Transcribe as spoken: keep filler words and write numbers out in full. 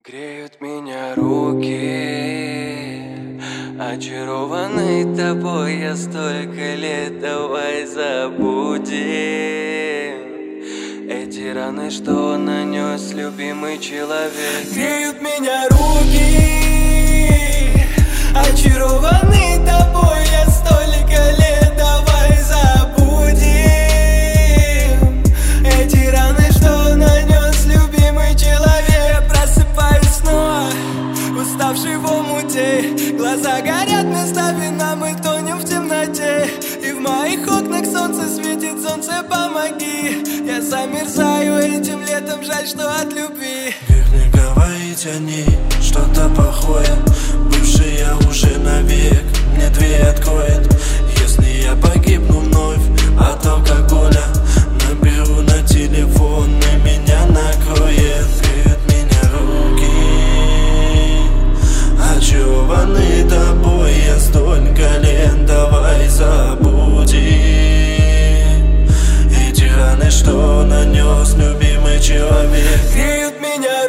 Греют меня руки, очарованный тобой я столько лет. Давай забудем эти раны, что нанес любимый человек. Греют меня руки, очарованный тобой я столько лет. Давай забудем эти раны, что нанес любимый человек. Я просыпаюсь снова, уставший в омуте. Глаза горят местами, но мы тонем в темноте. И в моих окнах солнце светит, солнце, помоги. Я замерзаю этим летом, жаль, что от любви. Век не говорить о ней, что-то плохое. Бывшая уже навек мне дверь откроет. Если я погибну вновь от алкоголя, наберу на телефон и меня накроет. Греют меня руки, очарованный тобой я столько лет. Давай забудем эти раны, что нанес любимый человек. Греют меня